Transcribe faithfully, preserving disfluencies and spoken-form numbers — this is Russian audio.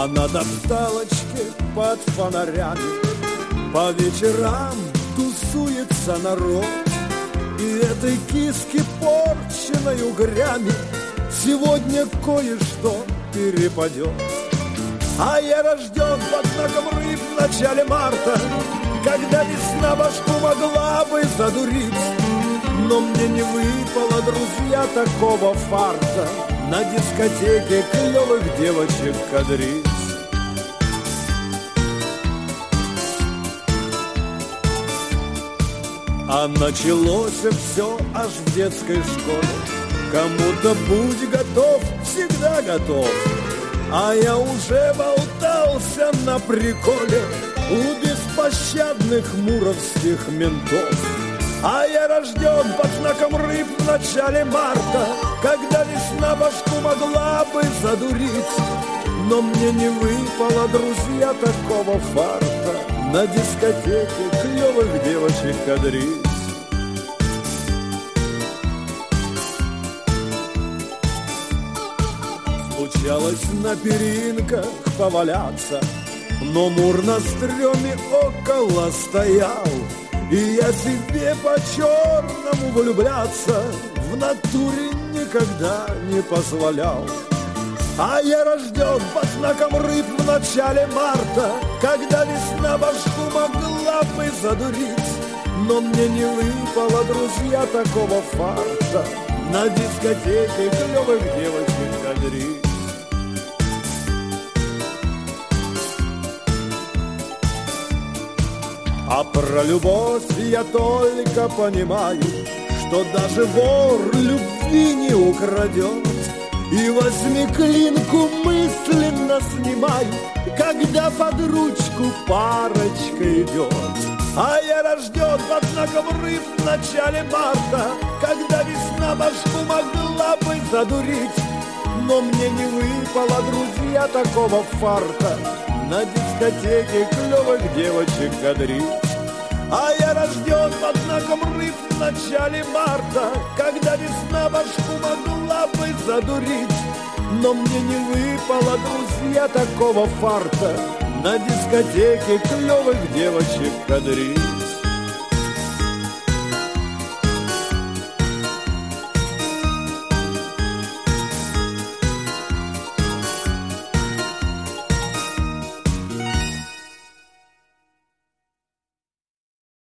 А на топталочке под фонарями по вечерам тусуется народ. И этой киске, порченной угрями, сегодня кое-что перепадет. А я рожден под знаком рыб в начале марта, когда весна башку могла бы задурить. Но мне не выпало, друзья, такого фарта на дискотеке клевых девочек кадрить. А началось все аж в детской школе. Кому-то будь готов, всегда готов. А я уже болтался на приколе у беспощадных муровских ментов. А я рожден под знаком рыб в начале марта, когда весна башку могла бы задурить. Но мне не выпало, друзья, такого фарта на дискотеке клевых девочек кадрить. Случалось на перинках поваляться, но мур на стреме около стоял. И я себе по-черному влюбляться в натуре никогда не позволял. А я рожден под знаком рыб в начале марта, когда весна башку могла бы задурить. Но мне не выпало, друзья, такого фарта на дискотеке клевых девочек кадрить. А про любовь я только понимаю, что даже вор любви не украдет. И восьмиклинку мысленно снимаю, когда под ручку парочка идет. А я рожден под знаком рыб в начале марта, когда весна башку могла бы задурить. Но мне не выпало, друзья, такого фарта на дискотеке клевых девочек кадрить. А я рожден под знаком рыб в начале марта, когда весна башку могла бы задурить. Но мне не выпало, друзья, такого фарта на дискотеке клевых девочек кадрить.